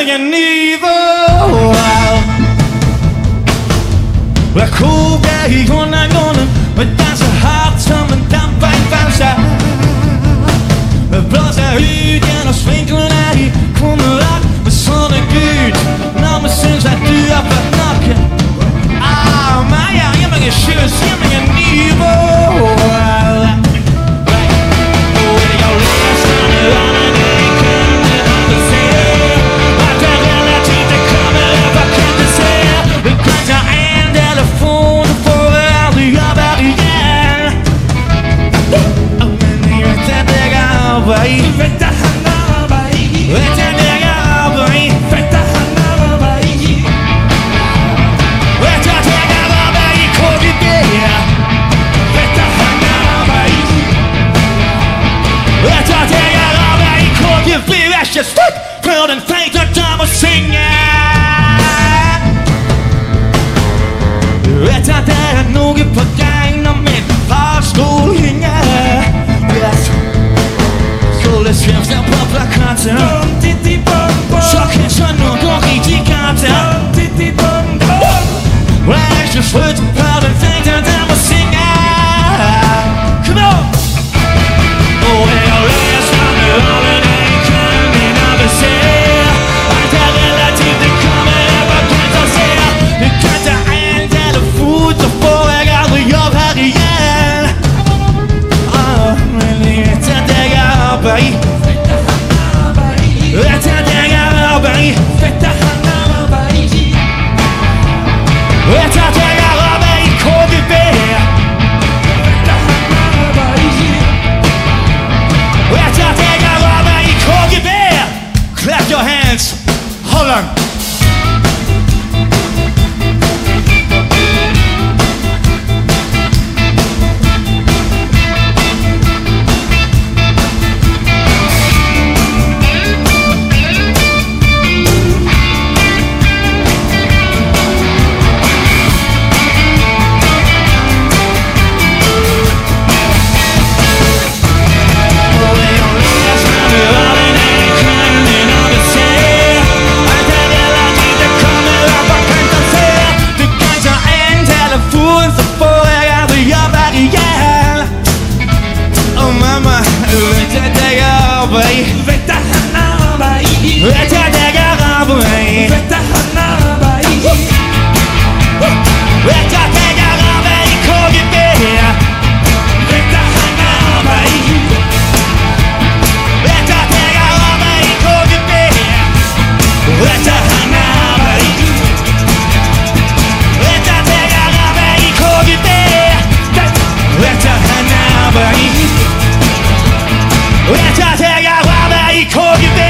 힘은 이고 왜 고개 이고나고는 왜 다시 합쳐면 땀빨빨사 Blåser ut genom svinklorna i kommer att med såna Gud när man syns att du har fått nacken Maja, ge mig en kyss, ge mig en nivå Och är jag ledsen nu annan dig kunde aldrig se Att det relativt det kommer upp, jag kan inte se Vi kan ta en telefon och får aldrig jobba igen Men jag vet att det går bra Fetta Hanabai Vet att det går bra Fetta Hanabai Vet att det går bra i KGB Fetta Hanabai Vet att det går bra i KGB Värsta stopp för den fejta dam och sänga Vet att det är nog på gång när min farskol hänger Således finns den på plakaten Så kanske någon riktig katten Värsta slut för den fejta dam och sänga Come on! Och är jag ledsen nu håller dig kväll innan vi ser Att det relativt det kommer upp och kan ta se Du kan ta en telefon så får jag aldrig jobb här igen Men jag vet att det går bra Vet att det går bra Fetta Hanabai Vet att det går bra i KGB Fetta Hanabai Vet att det går bra i KGB Clap your hands Holland Fetta Hanabai Vet att det går bra Fetta Hanabai Vet att det går bra i KGB Fetta Hanabai Vet att det går bra i KGB Fetta Hanabai Vet att det går bra i KGB Fetta Hanabai Vet att det går bra i KGB